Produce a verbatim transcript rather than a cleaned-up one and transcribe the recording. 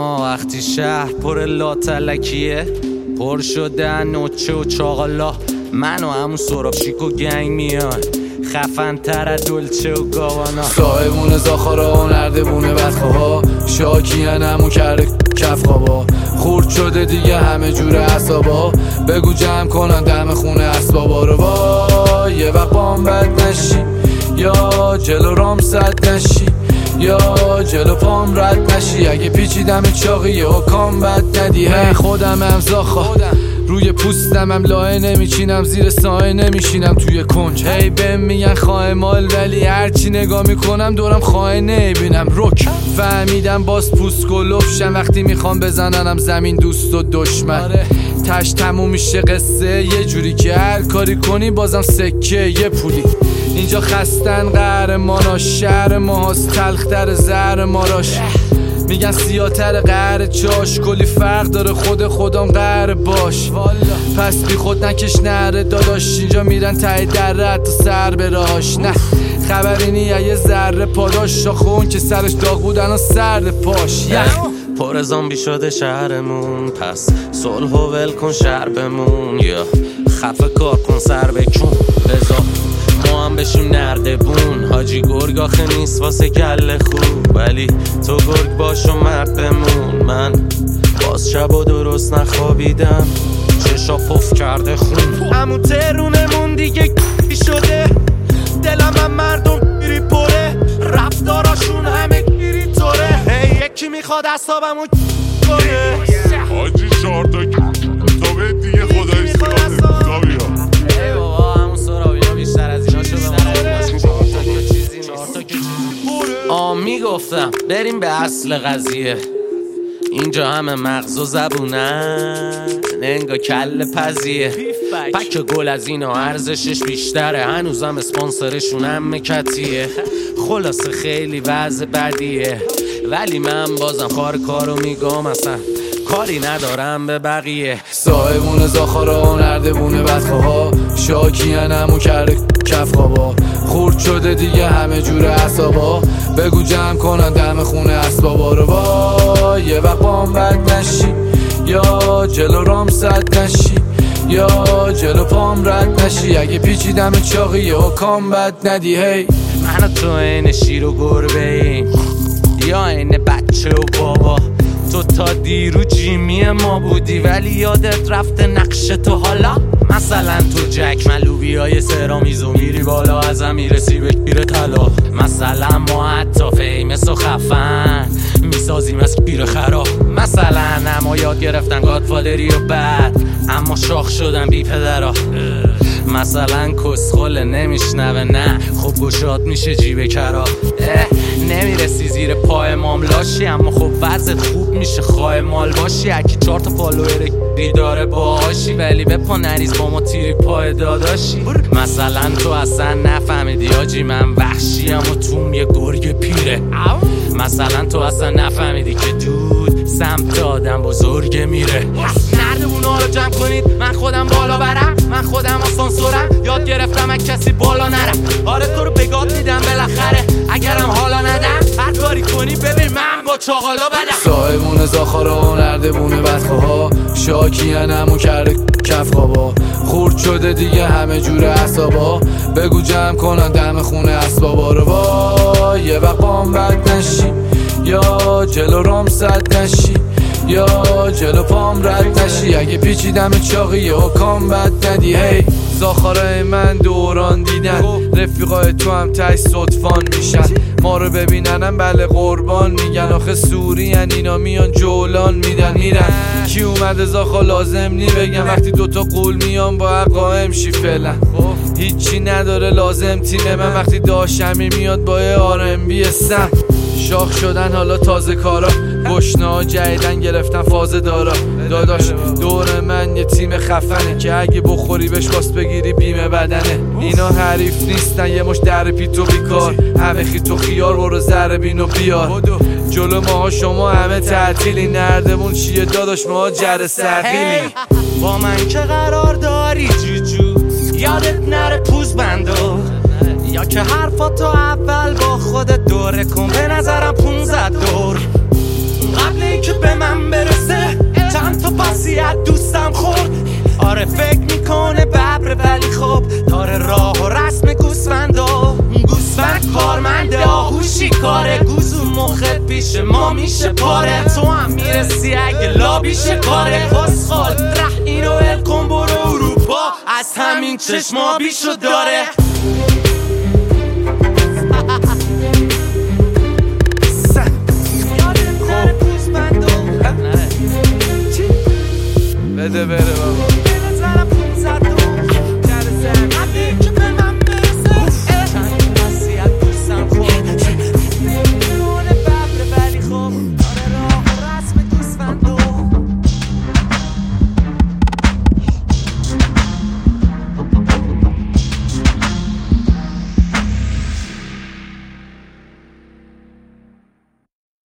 آه وقتی شهر پر لاتلکیه، پر شده نوچه و چاقالا، من و همون سراب شیک و گنگ میان، خفن تر دلچه و گاوانا. صاحبون زاخارا و نردبونه بدخواه، شاکیان همون کرده کف خوابا، خورد شده دیگه همه جور عصابا، بگو جمع کنن دم خونه اسبابا رو. وای یه وقت بام بد نشی، یا جلو رام صد نشی، یا جلو پام رد نشی، اگه پیچیدم چاقیه و کام بد ندی. هی خودم هم زاخا، روی پوستم هم لایه نمیچینم، زیر سایه نمیشینم توی کنج. هی بهم میگن خواه مال، ولی هرچی نگاه میکنم دورم خواه نمیبینم. رک فهمیدم باز پوست گلوبشم، وقتی میخوام بزننم زمین دوست و دشمن. تش تموم میشه قصه یه جوری که هر کاری کنی بازم سکه یه پولی. اینجا خستن قهرماناش، شهر ماهاست تلختر زهر ماراش، میگن سیاتر قهر چاش، کلی فرق داره خود خودم قهر باش. پس بی خود نکش نره داداش، اینجا میرن ته در تا سر براش. نه خبری نیه یه ذره پاداش، شاخون که سرش داغ بودن و سرد پاش. یخ پر زامبی شده شهرمون، پس صلح و ول کن شهر بمون، یا خفه کار کن سر بکن رضا ما هم بشیم نردبون. حاجی گرگ آخه نیست واسه گله خوب، ولی تو گرگ باش و مرد بمون. من باز شب و درست نخوابیدم، چشا پف کرده خون. همون ترونمون دیگه گی شده، دلم هم مردم گیری پره، رفتاراشون همه گیری طوره. هی یکی میخواد اصابمون کنه، حاجی چهار تا کتابه دیگه خدایی سیاده کتابی ها. ای بابا همون سرابی ها بیشتر از اینا شده، آه میگفتم بریم به اصل قضیه. اینجا همه مغز و زبونن، انگا کل پزیه. پک گل از اینا ارزشش بیشتره، هنوزم اسپانسرشون هم مکتیه. خلاصه خیلی وضع بدیه، ولی من بازم کار کارو میگم، اصلا کاری ندارم به بقیه. صاحبون زاخارا و نردبونه بدخواه، شاکیان همون کرده کف خوابا، خورد شده دیگه همه جور عصابا، بگو جمع کنن دم خونه اسبابا رو. وای یه وقت بام بد نشی، یا جلو رام صد نشی، یا جلو پام رد نشی، اگه پیچیدم چاقیه و کام بد ندی. هی من تو این شیر و گربه ایم، یا این بچه و بابا، تو تا دیرو جیمی ما بودی ولی یادت رفته نقش تو. حالا مثلا تو جک ملوبی های سرامیزو میری بالا، ازم میرسی به گیر طلا. مثلا ما حتی فیمس و خفن میسازیم از گیر خراب. مثلا اما یاد گرفتن گادفادری و بعد اما شاخ شدن بی پدرها. مثلا کسخل نمیشنوه، نه خب گشاد میشه جیب کرا. نمیرسی زیر پای ماملاشی، اما خب وضعت خوب میشه خواه مال باشی. اکی چهار تا فالوور گیری داره باهاشی، ولی به پا نریز با ما تیری پای داداشی. مثلا تو اصلا نفهمیدی آجی من وحشیم و توم یه گرگ پیره. مثلا تو اصلا نفهمیدی که دود سمت آدم بزرگ میره. نردبونا رو جمع کنید، من خودم بالا برم، من خودم آسانسورم، یاد گرفتم از کسی بالا نرم. آره تو رو بگاد میدم بالاخره، اگرم حالا ندم هر کاری کنی ببین من با چاقالا بدم. صاحبون زاخارا و نردبونه بدخواه، شاکیان همون کرده کف خوابا، خورد شده دیگه همه جور عصابا، بگو جمع کنن دم خونه اسبابا رو. وای یه وقت بام بد نشی، یا جلو رام صد نشی، یا جلو پام رد نشی، اگه پیچیدم چاقیه و کام بد ندی. هی زاخارای من دوران دیدن، رفیقای تو هم تای صدفان میشن، ما رو ببیننم بله قربان میگن. آخه سورین اینا میان جولان میدن میرن. کی اومده زاخا لازم نی بگم، وقتی دوتا قول میان با قائم شی فعلا. هیچی نداره لازم تیم من، وقتی داشمی میاد با آر ام بی سم. شاخ شدن حالا تازه کارا، گشنه ها جدیدن گرفتن فاز دارا. داداش دور من یه تیم خفنه که اگه بخوری بهش باست بگیری بیمه بدنه. اینا حریف نیستن یه مش در پیتو بیکار، همه خیت و خیار برو زر بین و بیار. جلو ماها شما همه تعطیلی، نردمون چیه داداش ما جر سرخیلی. با من که قرار داری جوجو، یادت نره پوز بندو، یا که حرفاتو اول با خودت دوره کن، به نظرم پونزد دور قبل اینکه به من برسه. چند تا پسی از دوستم خورد، آره فکر میکنه ببره ولی خب داره راه و رسم گوسفندا. گوسفند کارمنده آهوشی کاره، گوزو مخت پیش ما میشه پاره. تو هم میرسی اگه لابیشه کاره. خسخال ره اینو ال کن برو اروپا، از همین چشما بیشو داره. بده بره بابا.